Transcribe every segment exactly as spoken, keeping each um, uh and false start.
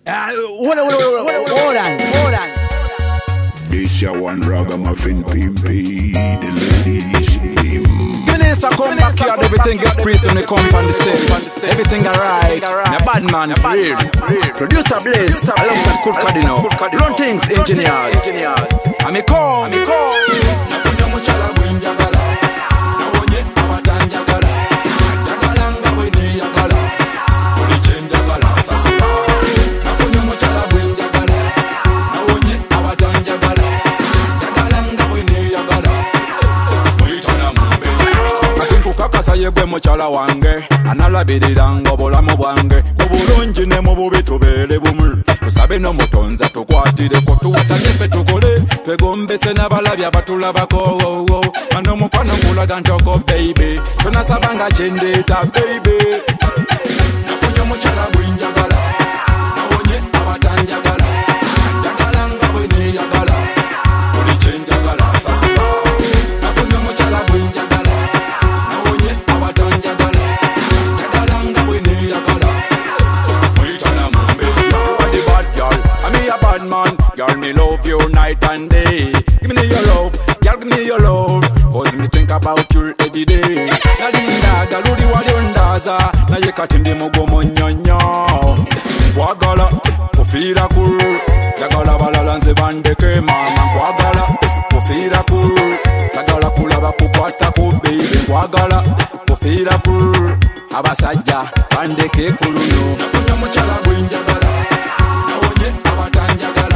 Uh, hold on, hold on, hold on, hold on. This ya one ragamuffin pimpy, the ladies him. Minister come back here, everything get praised when they come on the stage. Everything alright, a bad man, real. Producer Blaze, alongside Kurt Cardino. Run things, engineers. I me come, I me come. Yegwe muchala wange analabirira obulamu bwange obulungi ne mu bubi tubeere bumu tusabe n'omutonza tukwatireko tuwatanye ffe tukole twegombese n'abalabi abatulabako ano mukwano nkulaga ntoko baby tonasabanga kyendeeta baby nafunye omukyala gwenjagala nawonye abatanjagala njagala nga bwe neeyagala buli kyenjagala sasula nafunye omukyala gwenjagala girl, me love you night and day. Give me your love, girl, give me your love. Cause me think about you every day. Nalinda, galuri waliondaza. Na yekati ndi mugomo nyonyo. Kwagala, kufira kuru. Jagala balala nze bandeke mama. Kwagala, kufira kuru. Sagala kulaba kukwata ku baby. Kwagala, kufira kuru. Abasajja, bandeke kuluno. Nafunya muchala gwenjagala. Nawonye abatanjagala.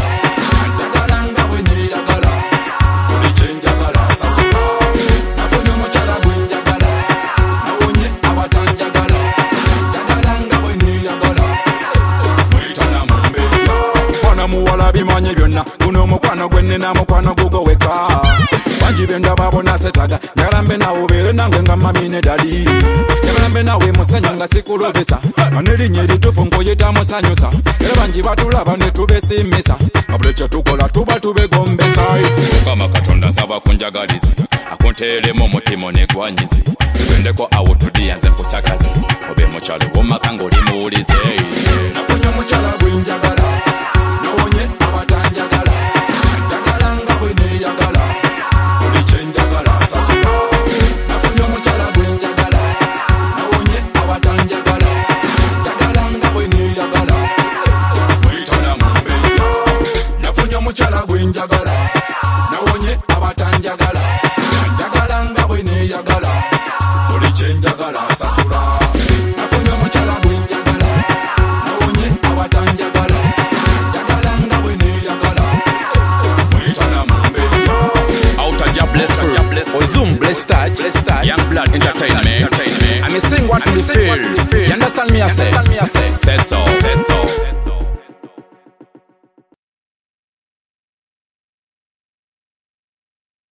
Bimanye byonna guno mukwano gwenne na mukwano gugo weka banji benda babona setaga ngalambe na ubere nange nga mami ne dadi ngalambe nawe musanyo nga sikulobesa maneri nyeri tufungo yeta musanyosa era banji batulaba ne tubesimisa ablecha tukola tuba tubegombesa kama katonda saba kunjagaliza akontelemo mutimo ne gwanyizi twendeko awo tudiyanze kuchakazi obe muchalo bomakango limuulize nafunya muchala gwenjagala nawonye abatanjagala njagala nga bwe neeyagala buli kyenjagala sasula nafunye omukyala gwenjagala nawonye abatanjagala njagala nga bwe neeyagala mwitana mu mbeja nafunye omukyala gwenjagala nawonye abatanjagala njagala nga bwe neeyagala buli kyenjagala sasula nafunye omukyala gwenjagala nawonye abatanjagala Ozum blessed touch, young blood entertainment. I me sing what me feel. You understand me? I say, say so.